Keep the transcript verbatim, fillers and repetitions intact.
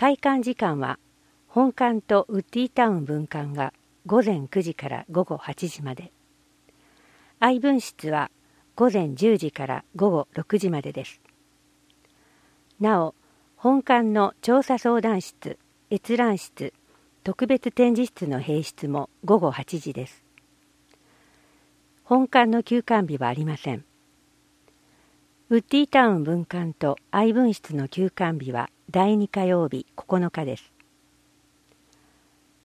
開館時間は本館とウッディタウン分館がごぜんくじからごごはちじまで、愛文室はごぜんじゅうじからごごろくじまでです。なお、本館の調査相談室、閲覧室、特別展示室の併設もごごはちじです。本館の休館日はありません。ウッディタウン分館と愛文室の休館日はだいに火曜日ここのかです。